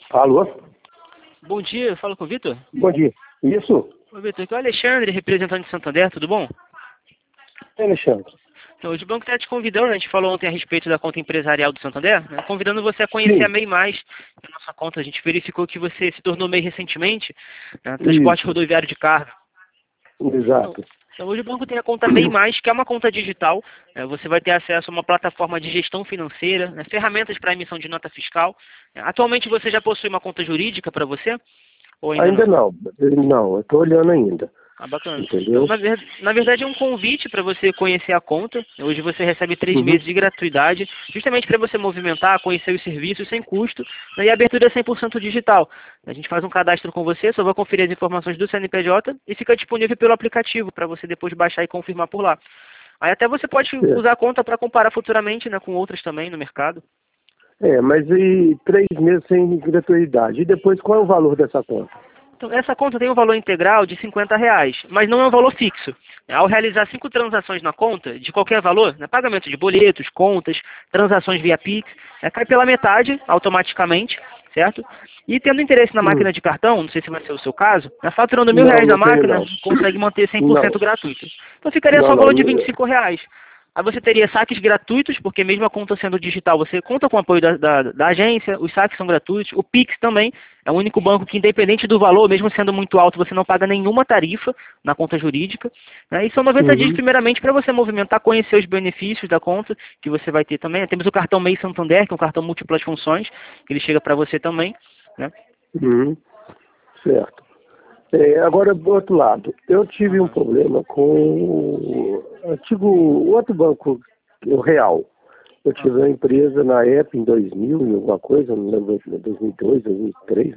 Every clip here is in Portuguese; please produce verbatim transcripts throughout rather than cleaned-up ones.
Alô? Bom dia, eu falo com o Vitor. Bom dia. Isso? Oi, Vitor, aqui é o Alexandre, representante de Santander, tudo bom? É, Alexandre. Então, hoje o banco está te convidando, a gente falou ontem a respeito da conta empresarial do Santander, né, convidando você a conhecer Sim. a MEI Mais, a nossa conta. A gente verificou que você se tornou MEI recentemente, né, transporte Isso. rodoviário de carga. Então, Exato. então, hoje o banco tem a conta MEI Mais, que é uma conta digital. Né, você vai ter acesso a uma plataforma de gestão financeira, né, ferramentas para emissão de nota fiscal. Atualmente você já possui uma conta jurídica para você? Ou ainda, Ainda não? não. Não, eu estou olhando ainda. Ah, bacana. Então, Entendeu? na, ver- na verdade, é um convite para você conhecer a conta. Hoje você recebe três Uhum. meses de gratuidade, justamente para você movimentar, conhecer os serviços sem custo, né, e a abertura é cem por cento digital. A gente faz um cadastro com você, só vai conferir as informações do C N P J e fica disponível pelo aplicativo para você depois baixar e confirmar por lá. Aí até você pode É. usar a conta para comparar futuramente, né, com outras também no mercado. É, mas e três meses sem gratuidade. E depois, qual é o valor dessa conta? Então, essa conta tem um valor integral de cinquenta reais, mas não é um valor fixo. Ao realizar cinco transações na conta, de qualquer valor, né, pagamento de boletos, contas, transações via Pix, é, cai pela metade automaticamente, certo? E tendo interesse na Hum. máquina de cartão, não sei se vai ser o seu caso, né, faturando mil Não, reais a não tenho máquina, não. consegue manter cem por Não. cento gratuito. Então ficaria Não, só o valor de vinte não. e cinco reais. Aí você teria saques gratuitos, porque mesmo a conta sendo digital, você conta com o apoio da, da, da agência, os saques são gratuitos, o Pix também é o único banco que, independente do valor, mesmo sendo muito alto, você não paga nenhuma tarifa na conta jurídica. Né? E são noventa dias, Uhum. primeiramente, para você movimentar, conhecer os benefícios da conta que você vai ter também. Temos o cartão MEI Santander, que é um cartão múltiplas funções, que ele chega para você também. Né? Uhum. Certo. É, agora, do outro lado, eu tive um Aham. problema com o antigo, o outro banco, o Real. Eu tive Aham. uma empresa na época, em dois mil e alguma coisa, não lembro, dois mil e dois, dois mil e três,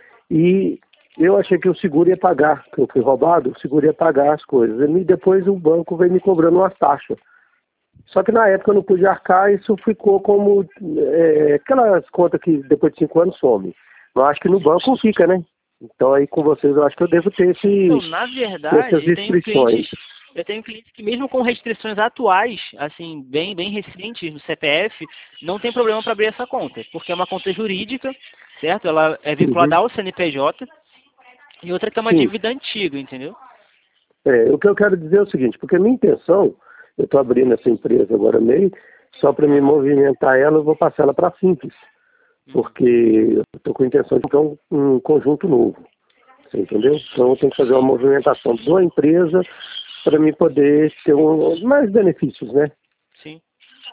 e eu achei que o seguro ia pagar, que eu fui roubado, o seguro ia pagar as coisas. E depois o banco veio me cobrando umas taxas. Só que na época eu não pude arcar, isso ficou como é, aquelas contas que depois de cinco anos some. Eu acho que no banco fica, né? Então aí com vocês eu acho que eu devo ter Então, esse, na essas verdade, eu tenho restrições. clientes, eu tenho clientes que mesmo com restrições atuais, assim, bem, bem recentes no C P F, não tem problema para abrir essa conta, porque é uma conta jurídica, certo? Ela é vinculada Uhum. ao C N P J e outra que é uma Sim. dívida antiga, entendeu? É, o que eu quero dizer é o seguinte, porque a minha intenção, eu estou abrindo essa empresa agora meio, só para me movimentar ela, eu vou passar ela para Simples, porque eu estou com a intenção de criar um, um conjunto novo, você entendeu? Então eu tenho que fazer uma movimentação da empresa para mim poder ter um, mais benefícios, né? Sim.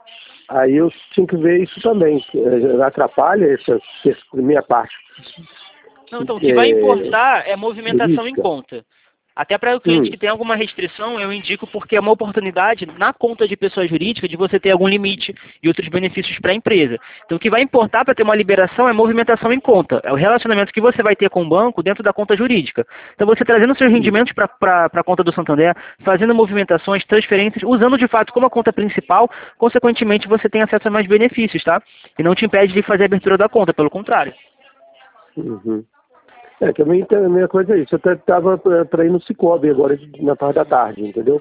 Aí eu tinha que ver isso também, que, eh, atrapalha essa, essa minha parte Não, então, o que vai é, importar é movimentação em jurídica. conta. Até para o cliente Hum, que tem alguma restrição, eu indico porque é uma oportunidade na conta de pessoa jurídica de você ter algum limite e outros benefícios para a empresa. Então, o que vai importar para ter uma liberação é movimentação em conta. É o relacionamento que você vai ter com o banco dentro da conta jurídica. Então, você trazendo seus hum, rendimentos para a conta do Santander, fazendo movimentações, transferências, usando de fato como a conta principal, consequentemente você tem acesso a mais benefícios, tá? E não te impede de fazer a abertura da conta, pelo contrário. uhum. É, que a minha, a minha coisa é isso. Eu estava para ir no Cicobi agora de- na parte da tarde, entendeu?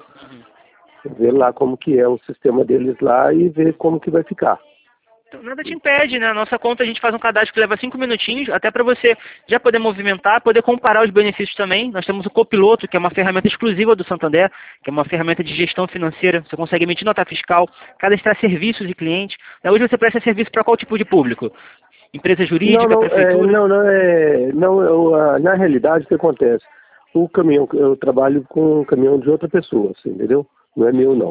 Ver lá como que é o sistema deles lá e ver como que vai ficar. Então, nada te impede, né? A nossa conta a gente faz um cadastro que leva cinco minutinhos, até para você já poder movimentar, poder comparar os benefícios também. Nós temos o Copiloto, que é uma ferramenta exclusiva do Santander, que é uma ferramenta de gestão financeira. Você consegue emitir nota fiscal, cadastrar serviços e clientes. Hoje você presta serviço para qual tipo de público? Empresa Não, jurídica, não, é, prefeitura? não, não é, não, eu, ah, na realidade o que acontece? O caminhão, eu trabalho com um caminhão de outra pessoa, assim, entendeu? Não é meu não.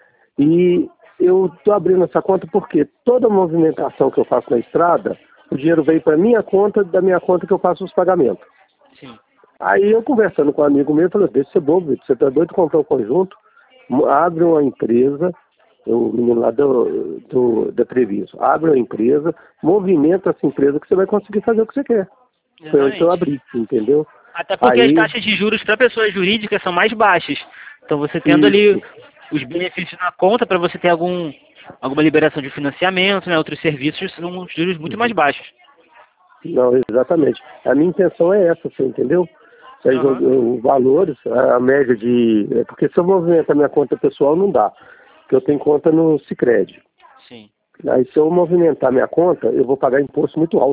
E eu estou abrindo essa conta porque toda movimentação que eu faço na estrada, o dinheiro vem para minha conta, da minha conta que eu faço os pagamentos. Sim. Aí eu conversando com um amigo meu, eu falei, deixa ser bobo, Vitor, você está doido de comprar um conjunto, mo- abre uma empresa, o menino lá do, do, da Treviso, abre uma empresa, movimenta essa empresa que você vai conseguir fazer o que você quer. Foi onde eu Exatamente. abri, entendeu? Até porque as Aí, taxas de juros para pessoas jurídicas são mais baixas. Então você tendo ali isso, os benefícios na conta para você ter algum, alguma liberação de financiamento, né, outros serviços, são juros muito mais baixos. não, exatamente. A minha intenção é essa, você entendeu? Aí, Aham. o- Os valores, a média de... é porque se eu movimentar minha conta pessoal, não dá. Porque eu tenho conta no Sicredi. Sim. Aí se eu movimentar minha conta, eu vou pagar imposto muito alto.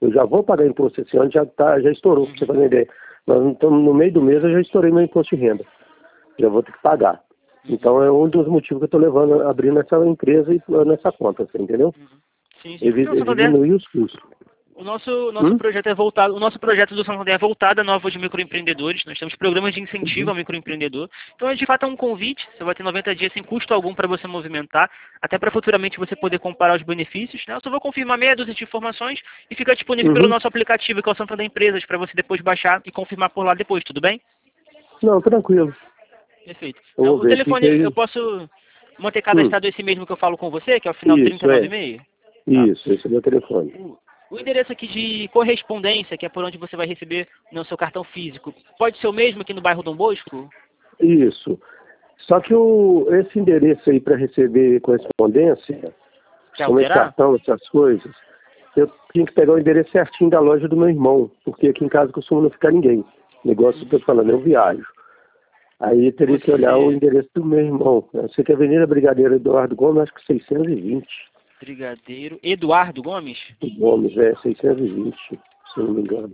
Eu já vou pagar imposto esse ano, já, tá, já estourou, para você fazer uma ideia. Nós estamos no meio do mês, eu já estourei meu imposto de renda. Já vou ter que pagar. Então é um dos motivos que eu estou levando, abrindo essa empresa e nessa conta, você entendeu? Sim, sim. Evi Não, Santander, diminuir os custos. O nosso, nosso Hum? projeto é voltado, o nosso projeto do Santander é voltado a novos microempreendedores. Nós temos programas de incentivo Uhum. ao microempreendedor. Então, de fato, é um convite. Você vai ter noventa dias sem custo algum para você movimentar, até para futuramente você poder comparar os benefícios. Né? Eu só vou confirmar meia dúzia de informações e fica disponível Uhum. pelo nosso aplicativo, que é o Santander Empresas, para você depois baixar e confirmar por lá depois, tudo bem? Não, tranquilo. Perfeito. Eu Então, vou o ver. telefone, Fiquei... eu posso manter Hum. cadastrado esse mesmo que eu falo com você, que é o final Isso, trinta e nove e é. meio? Tá. Isso, esse é o meu telefone. O, o endereço aqui de correspondência, que é por onde você vai receber no seu cartão físico, pode ser o mesmo aqui no bairro Dom Bosco? Isso. Só que o, esse endereço aí para receber correspondência, Quer como esse alterar? cartão, essas coisas, eu tinha que pegar o endereço certinho da loja do meu irmão, porque aqui em casa costuma não ficar ninguém. Negócio que eu tô falando, eu viajo. Aí teria que olhar o Você, endereço do meu irmão. Eu sei que é Avenida Brigadeiro Eduardo Gomes, acho que seiscentos e vinte. Brigadeiro Eduardo Gomes? O Gomes, é seiscentos e vinte, se eu não me engano.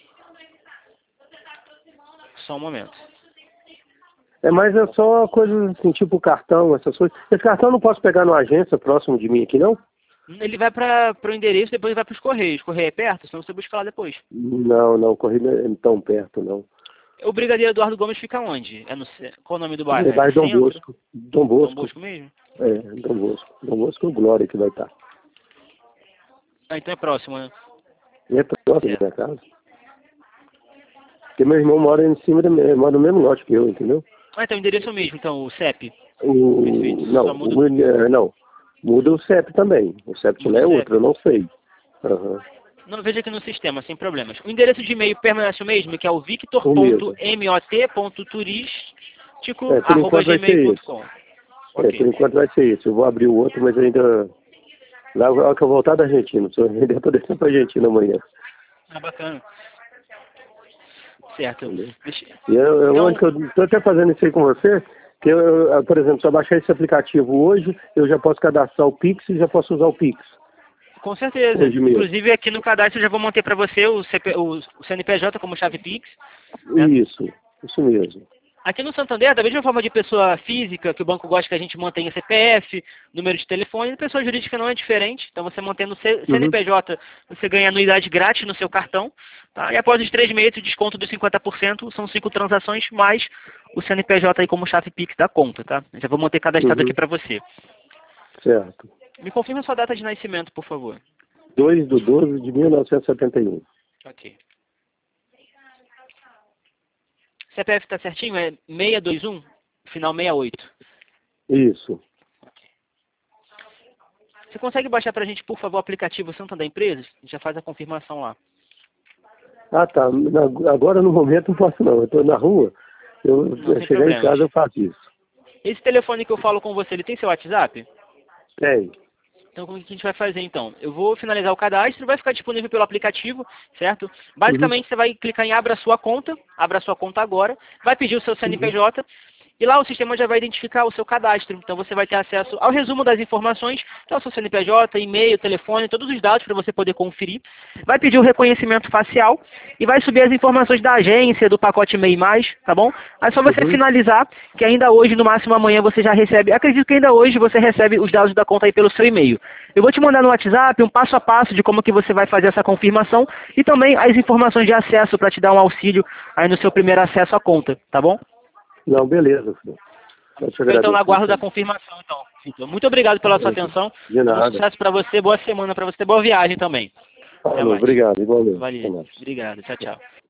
Só um momento. É, mas é só coisas assim, tipo cartão, essas coisas. Esse cartão eu não posso pegar numa agência próximo de mim aqui, não? Ele vai para o endereço, depois vai para os Correios. Correio é perto, senão você busca lá depois. Não, não, corri não é tão perto, não. O Brigadeiro Eduardo Gomes fica onde? É no, ce- qual o nome do bairro? É É no bairro Dom centro? Bosco. Dom Dom Bosco. Bosco mesmo? É, Dom Bosco. Dom Bosco é o Glória que vai estar. Ah, então é próximo, né? E é próximo da Certo. minha casa. Porque meu irmão mora em cima, da minha, mora no mesmo lote que eu, entendeu? Ah, então o endereço é o mesmo, então, o C E P. O, Perfeito. não, Só muda, o, é, não, muda o C E P também. O C E P de lá muda é o outro, C E P. eu não sei. Aham. Não, veja aqui no sistema, sem problemas. O endereço de e-mail permanece o mesmo, que é o O mesmo. victor.mot.turístico, É, por arroba enquanto vai ser gmail ponto esse. com. É, Ok. por enquanto vai ser esse. Eu vou abrir o outro, mas ainda... Lá na hora que eu voltar da Argentina. Se eu ainda tô descendo pra Argentina amanhã. Ah, bacana. Certo. Entendeu? Deixa- E eu, eu, Então, onde que eu tô até fazendo isso aí com você, que eu, eu, por exemplo, se eu baixar esse aplicativo hoje, eu já posso cadastrar o Pix e já posso usar o Pix. com certeza. Hoje mesmo. Inclusive, aqui no cadastro eu já vou manter para você o, C P, o, o C N P J como chave Pix. Né? Isso, isso mesmo. Aqui no Santander, da mesma forma de pessoa física, que o banco gosta que a gente mantenha C P F, número de telefone, pessoa jurídica não é diferente. Então, você mantendo o C- Uhum. C N P J, você ganha anuidade grátis no seu cartão. Tá? E após os três meses, o desconto dos cinquenta por cento são cinco transações, mais o C N P J aí como chave Pix da conta. Tá? Eu já vou manter cadastrado Uhum. aqui para você. Certo. Me confirma sua data de nascimento, por favor. dois de doze de mil novecentos e setenta e um. Ok. C P F está certinho? É seiscentos e vinte e um, final sessenta e oito. Isso. Você consegue baixar para a gente, por favor, o aplicativo Santander Empresas? A gente já faz a confirmação lá. Ah, tá. Na- agora, no momento, não posso não. Eu estou na rua. Eu, Não, eu sem chegar em problemas. casa, eu faço isso. Esse telefone que eu falo com você, ele tem seu WhatsApp? Tem. Então, como que a gente vai fazer, então? Eu vou finalizar o cadastro, vai ficar disponível pelo aplicativo, certo? Uhum. Basicamente, você vai clicar em Abra Sua Conta, abra sua conta agora, vai pedir o seu C N P J, e lá o sistema já vai identificar o seu cadastro. Então, você vai ter acesso ao resumo das informações, que é o seu C N P J, e-mail, telefone, todos os dados para você poder conferir. Vai pedir o reconhecimento facial e vai subir as informações da agência, do pacote MEI mais, tá bom? Aí é só você Uhum. finalizar, que ainda hoje, no máximo amanhã, você já recebe, acredito que ainda hoje você recebe os dados da conta aí pelo seu e-mail. Eu vou te mandar no WhatsApp um passo a passo de como que você vai fazer essa confirmação e também as informações de acesso para te dar um auxílio aí no seu primeiro acesso à conta, tá bom? Não, beleza, filho. Eu te Fica então na agradeço. guarda da confirmação, então. Vitor. Muito obrigado pela sua atenção. De Um nada. sucesso para você, boa semana para você, boa viagem também. Até Falou, mais. obrigado, igualmente. Até Valeu. mais. Obrigado. Tchau, tchau.